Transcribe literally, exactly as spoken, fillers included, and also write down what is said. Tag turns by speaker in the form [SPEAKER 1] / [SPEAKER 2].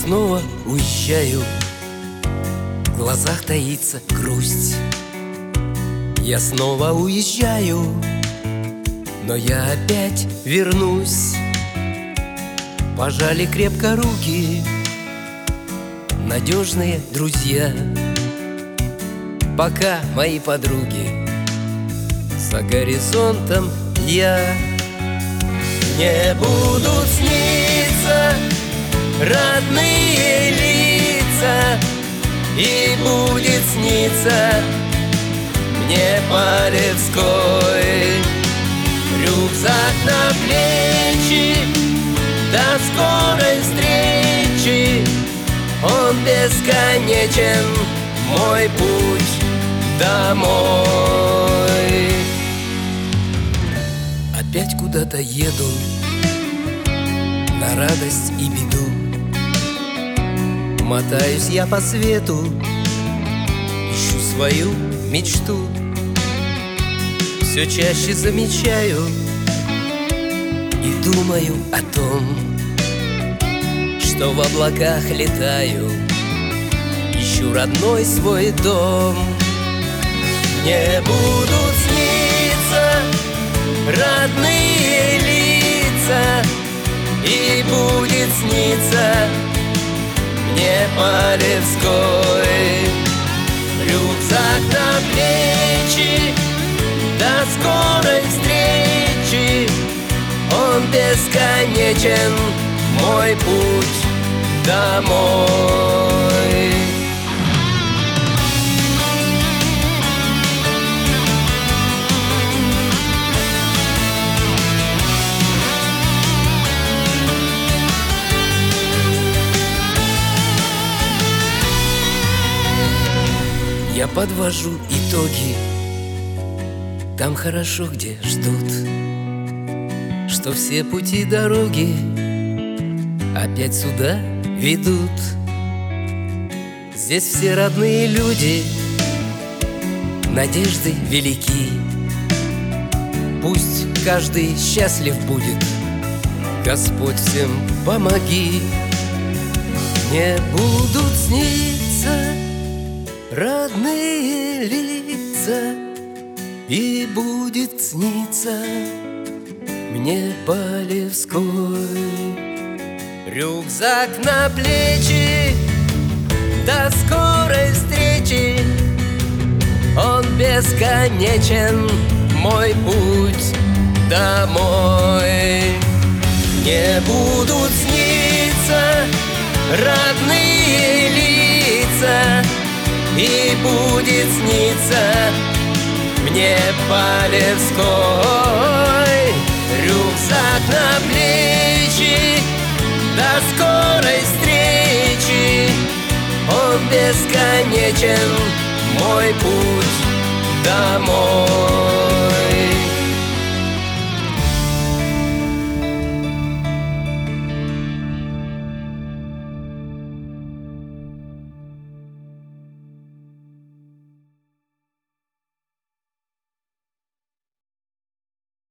[SPEAKER 1] снова уезжаю, в глазах таится грусть. Я снова уезжаю, но я опять вернусь. Пожали крепко руки надежные друзья. Пока, мои подруги, за горизонтом я. Не будут сниться родные лица, и будет сниться мне Полевской. Рюкзак на плечи, до скорой встречи, он бесконечен, мой путь домой. Опять куда-то еду, на радость и беду. Мотаюсь я по свету, ищу свою мечту. Все чаще замечаю и думаю о том, что в облаках летаю, ищу родной свой дом. Мне будут сниться родные лица, и будет сниться мне Полевской. Рюкзак на плечи, до скорой встречи, он бесконечен, мой путь домой. Я подвожу итоги, там хорошо, где ждут, что все пути дороги опять сюда ведут. Здесь все родные люди, надежды велики. Пусть каждый счастлив будет, Господь всем помоги. Не будут сниться родные лица, и будет сниться мне Полевской. Рюкзак на плечи, до скорой встречи, он бесконечен, мой путь домой. Не будут сниться родные лица, и будет сниться мне Полевской. Рюкзак на плечи, до скорой встречи, он бесконечен, мой путь домой.